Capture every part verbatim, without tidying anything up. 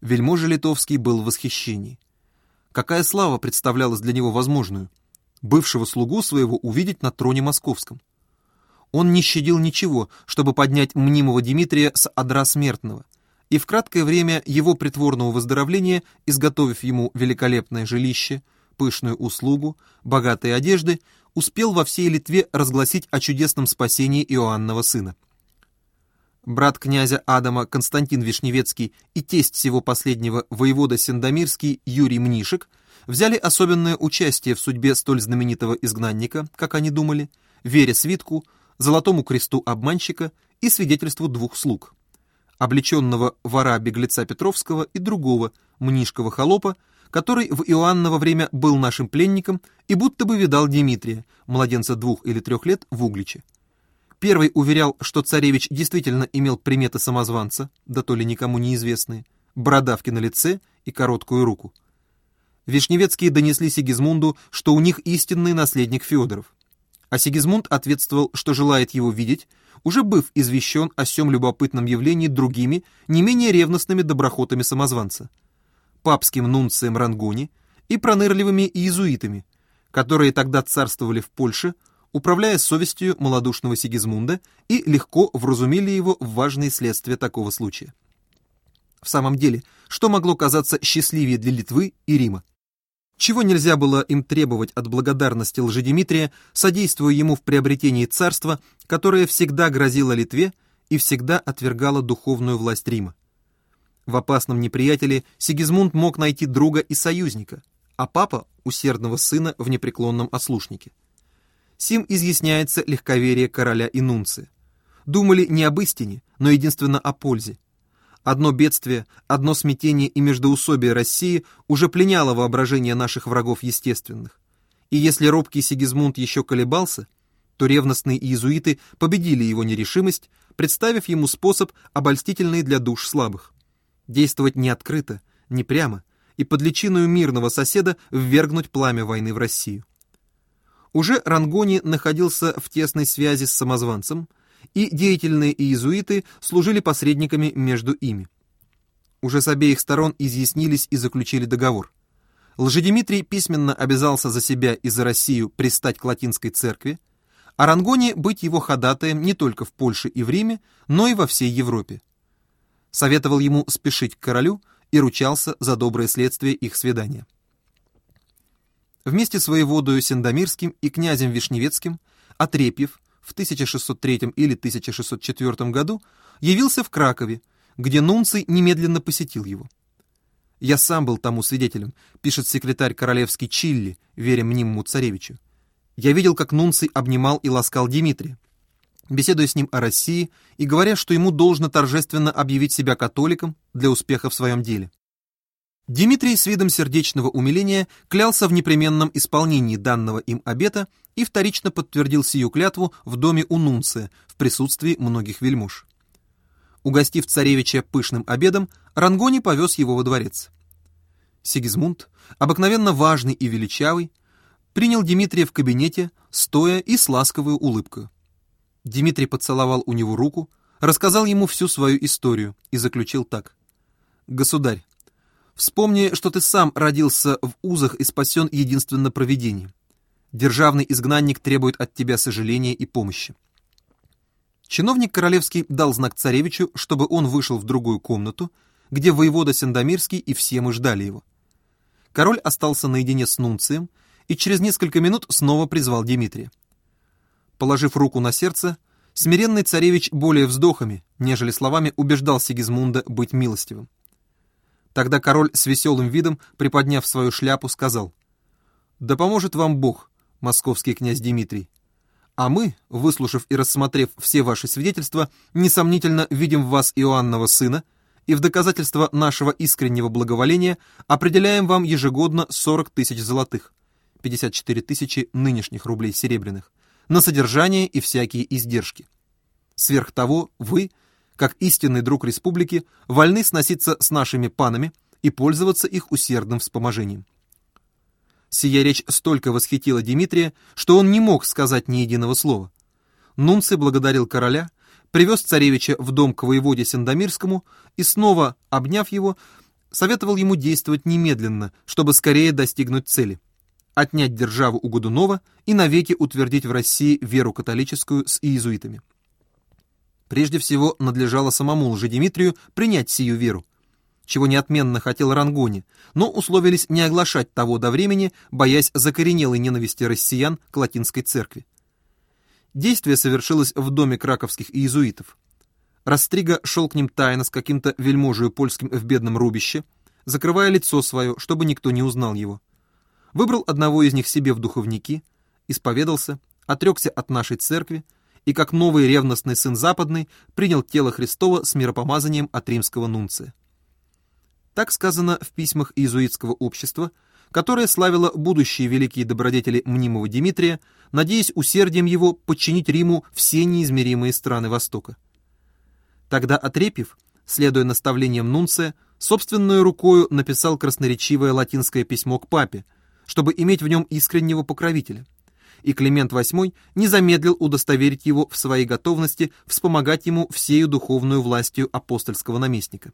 Вельможа литовский был в восхищении. Какая слава представлялась для него возможную? Бывшего слугу своего увидеть на троне московском. Он не щадил ничего, чтобы поднять мнимого Дмитрия с одра смертного, и в краткое время его притворного выздоровления, изготовив ему великолепное жилище, пышную услугу, богатые одежды, успел во всей Литве разгласить о чудесном спасении Иоаннова сына. Брат князя Адама Константин Вишневецкий и тесть всего последнего воевода Сендомирский Юрий Мнишек взяли особенное участие в судьбе столь знаменитого изгнанника, как они думали, вере свитку, золотому кресту обманщика и свидетельству двух слуг, облеченного вора-беглеца Петровского и другого, Мнишкова холопа, который в Иоанново время был нашим пленником и будто бы видал Дмитрия, младенца двух или трех лет, в Угличе. Первый уверял, что царевич действительно имел приметы самозванца, да то ли никому неизвестные, бородавки на лице и короткую руку. Вишневецкие донесли Сигизмунду, что у них истинный наследник Федоров, а Сигизмунд ответствовал, что желает его видеть, уже быв извещен о сём любопытном явлении другими, не менее ревностными доброхотами самозванца, папским нунцием Рангони и пронырливыми иезуитами, которые тогда царствовали в Польше, управляя совестью малодушного Сигизмунда, и легко вразумили его в важные следствия такого случая. В самом деле, что могло казаться счастливее для Литвы и Рима? Чего нельзя было им требовать от благодарности Лжедимитрия, содействуя ему в приобретении царства, которое всегда грозило Литве и всегда отвергало духовную власть Рима? В опасном неприятеле Сигизмунд мог найти друга и союзника, а папа — усердного сына в непреклонном ослушнике. Сим изъясняется легковерие короля и нунция. Думали не об истине, но единственно о пользе. Одно бедствие, одно смятение и междоусобие России уже пленяло воображение наших врагов естественных. И если робкий Сигизмунд еще колебался, то ревностные иезуиты победили его нерешимость, представив ему способ, обольстительный для душ слабых. Действовать не открыто, не прямо, и под личиною мирного соседа ввергнуть пламя войны в Россию. Уже Рангони находился в тесной связи с самозванцем, и деятельные иезуиты служили посредниками между ими. Уже с обеих сторон изъяснились и заключили договор. Лжедимитрий письменно обязался за себя и за Россию пристать к латинской церкви, а Рангони быть его ходатаем не только в Польше и в Риме, но и во всей Европе. Советовал ему спешить к королю и ручался за доброе следствие их свидания. Вместе с воеводою Сендомирским и князем Вишневецким Отрепьев в тысяча шестьсот третьем или тысяча шестьсот четвёртом году явился в Кракове, где нунций немедленно посетил его. «Я сам был тому свидетелем», — пишет секретарь королевский Чилли, веря мнимому царевичу. «Я видел, как нунций обнимал и ласкал Дмитрия, беседуя с ним о России и говоря, что ему должно торжественно объявить себя католиком для успеха в своем деле». Дмитрий с видом сердечного умиления клялся в непременном исполнении данного им обета и вторично подтвердил сию клятву в доме у нунция в присутствии многих вельмож. Угостив царевича пышным обедом, Рангони повез его во дворец. Сигизмунд, обыкновенно важный и величавый, принял Дмитрия в кабинете, стоя и с ласковой улыбкой. Дмитрий поцеловал у него руку, рассказал ему всю свою историю и заключил так: «Государь, вспомни, что ты сам родился в узах и спасен единственно провидением. Державный изгнанник требует от тебя сожаления и помощи». Чиновник королевский дал знак царевичу, чтобы он вышел в другую комнату, где воевода Сендомирский и все мы ждали его. Король остался наедине с нунцием и через несколько минут снова призвал Дмитрия. Положив руку на сердце, смиренный царевич более вздохами, нежели словами, убеждал Сигизмунда быть милостивым. Тогда король с веселым видом, приподняв свою шляпу, сказал: «Да поможет вам Бог, московский князь Дмитрий. А мы, выслушав и рассмотрев все ваши свидетельства, несомнительно видим в вас Иоаннова сына, и в доказательство нашего искреннего благоволения определяем вам ежегодно сорок тысяч золотых, пятьдесят четыре тысячи нынешних рублей серебряных, на содержание и всякие издержки. Сверх того, вы, как истинный друг республики, вольны сноситься с нашими панами и пользоваться их усердным вспоможением». Сия речь столько восхитила Дмитрия, что он не мог сказать ни единого слова. Нунций благодарил короля, привез царевича в дом к воеводе Сендомирскому и, снова обняв его, советовал ему действовать немедленно, чтобы скорее достигнуть цели — отнять державу у Годунова и навеки утвердить в России веру католическую с иезуитами. Прежде всего, надлежало самому Лжедимитрию принять сию веру, чего неотменно хотел Рангони, но условились не оглашать того до времени, боясь закоренелой ненависти россиян к латинской церкви. Действие совершилось в доме краковских иезуитов. Растрига шел к ним тайно с каким-то вельможею польским в бедном рубище, закрывая лицо свое, чтобы никто не узнал его. Выбрал одного из них себе в духовники, исповедался, отрекся от нашей церкви и, как новый ревностный сын западный, принял тело Христово с миропомазанием от римского нунция. Так сказано в письмах иезуитского общества, которое славило будущие великие добродетели мнимого Димитрия, надеясь усердием его подчинить Риму все неизмеримые страны Востока. Тогда Отрепьев, следуя наставлениям нунция, собственной рукою написал красноречивое латинское письмо к папе, чтобы иметь в нем искреннего покровителя, и Климент восьмой не замедлил удостоверить его в своей готовности вспомогать ему всею духовную властью апостольского наместника.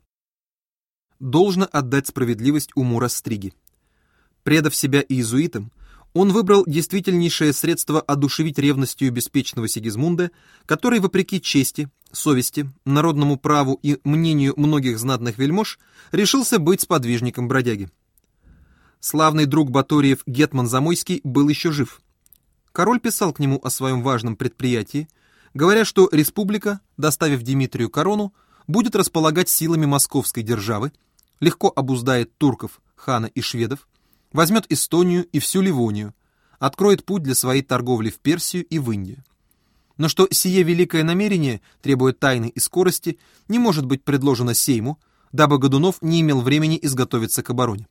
Должно отдать справедливость уму Растриги. Предав себя иезуитам, он выбрал действительнейшее средство одушевить ревностью беспечного Сигизмунда, который, вопреки чести, совести, народному праву и мнению многих знатных вельмож, решился быть сподвижником бродяги. Славный друг Баториев гетман Замойский был еще жив. Король писал к нему о своем важном предприятии, говоря, что республика, доставив Димитрию корону, будет располагать силами московской державы, легко обуздает турков, хана и шведов, возьмет Эстонию и всю Ливонию, откроет путь для своей торговли в Персию и в Индию. Но что сие великое намерение, требуя тайны и скорости, не может быть предложено Сейму, дабы Годунов не имел времени изготовиться к обороне.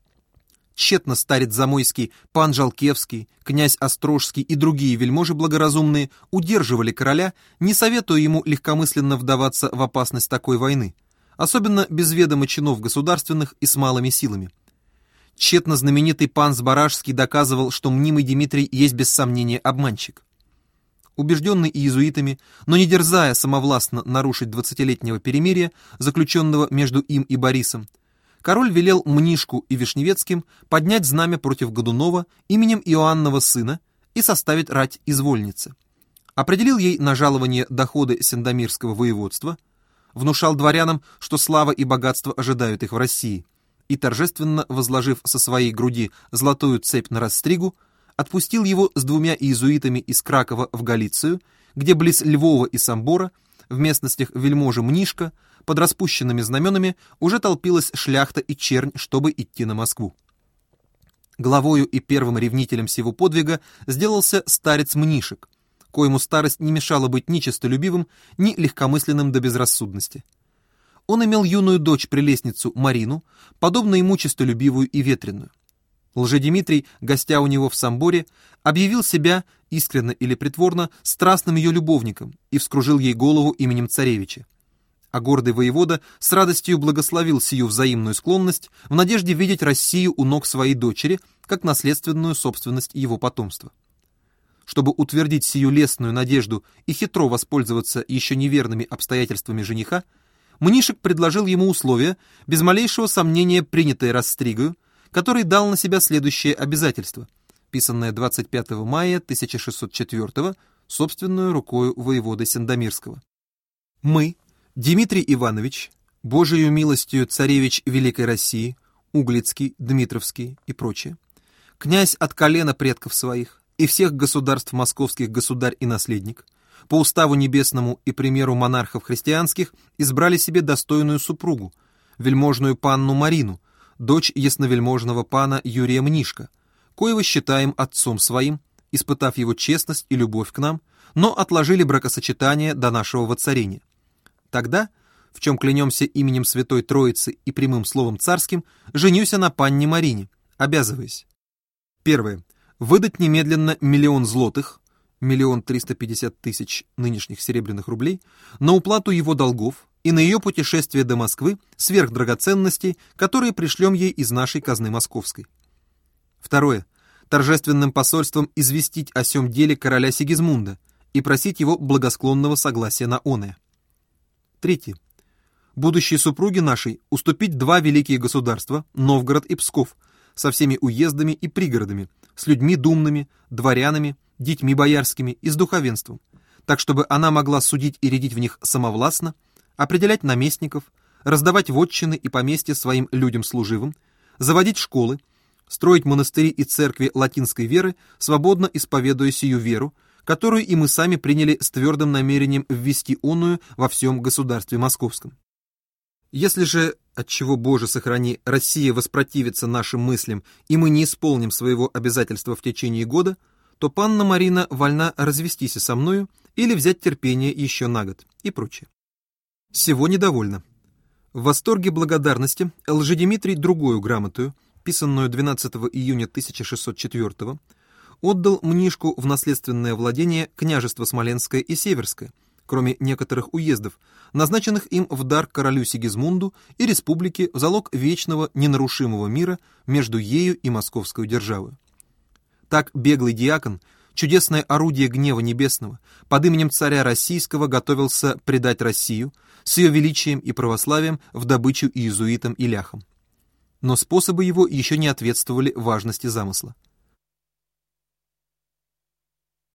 Тщетно старец Замойский, пан Жалкевский, князь Острожский и другие вельможи благоразумные удерживали короля, не советуя ему легкомысленно вдаваться в опасность такой войны, особенно без ведома чинов государственных и с малыми силами. Тщетно знаменитый пан Збаражский доказывал, что мнимый Димитрий есть без сомнения обманщик. Убежденный иезуитами, но не дерзая самовластно нарушить двадцатилетнего перемирия, заключенного между им и Борисом, король велел Мнишку и Вишневецким поднять знамя против Годунова именем Иоаннова сына и составить рать из вольницы. Определил ей на жалование доходы Сендомирского воеводства, внушал дворянам, что слава и богатство ожидают их в России, и, торжественно возложив со своей груди золотую цепь на Растригу, отпустил его с двумя иезуитами из Кракова в Галицию, где близ Львова и Самбора, в местностях вельможи Мнишка, под распущенными знаменами уже толпилась шляхта и чернь, чтобы идти на Москву. Главою и первым ревнителем сего подвига сделался старец Мнишек, коему старость не мешала быть ни честолюбивым, ни легкомысленным до безрассудности. Он имел юную дочь-прелестницу Марину, подобно ему честолюбивую и ветреную. Лжедимитрий, гостя у него в Самборе, объявил себя, искренно или притворно, страстным ее любовником и вскружил ей голову именем царевича. А гордый воевода с радостью благословил сию взаимную склонность в надежде видеть Россию у ног своей дочери, как наследственную собственность его потомства. Чтобы утвердить сию лестную надежду и хитро воспользоваться еще неверными обстоятельствами жениха, Мнишек предложил ему условия, без малейшего сомнения принятые Растригою, который дал на себя следующее обязательство, писанное двадцать пятого мая тысяча шестьсот четвёртого, собственную рукою воеводы Сендомирского. «Мы, Дмитрий Иванович, Божию милостью царевич Великой России, Углицкий, Дмитровский и прочее, князь от колена предков своих и всех государств московских государь и наследник, по уставу небесному и примеру монархов христианских избрали себе достойную супругу, вельможную панну Марину, дочь ясновельможного пана Юрия Мнишка, коего считаем отцом своим, испытав его честность и любовь к нам, но отложили бракосочетание до нашего воцарения. Тогда, в чем клянемся именем Святой Троицы и прямым словом царским, женюся на панне Марине, обязываясь: первое. Выдать немедленно миллион злотых, миллион триста пятьдесят тысяч нынешних серебряных рублей, на уплату его долгов и на ее путешествие до Москвы сверх драгоценностей, которые пришлем ей из нашей казны московской. Второе. Торжественным посольством известить о сем деле короля Сигизмунда и просить его благосклонного согласия на оное. Третье. будущей супруге нашей уступить два великие государства, Новгород и Псков, со всеми уездами и пригородами, с людьми думными, дворянами, детьми боярскими и с духовенством, так чтобы она могла судить и рядить в них самовластно, определять наместников, раздавать вотчины и поместья своим людям служивым, заводить школы, строить монастыри и церкви латинской веры, свободно исповедуя сию веру, которую и мы сами приняли с твердым намерением ввести оную во всем государстве московском. Если же, отчего Боже сохрани, Россия воспротивится нашим мыслям, и мы не исполним своего обязательства в течение года, то панна Марина вольна развестись со мною или взять терпение еще на год и прочее. Сего недовольно. В восторге благодарности Лжедимитрий другую грамотую, писанную двенадцатого июня тысяча шестьсот четвёртого, отдал мнишку в наследственное владение княжество Смоленское и Северское, кроме некоторых уездов, назначенных им в дар королю Сигизмунду и республике в залог вечного ненарушимого мира между ею и московской державой. Так беглый диакон, чудесное орудие гнева небесного, под именем царя российского готовился предать Россию с ее величием и православием в добычу иезуитам и ляхам. Но способы его еще не ответствовали важности замысла.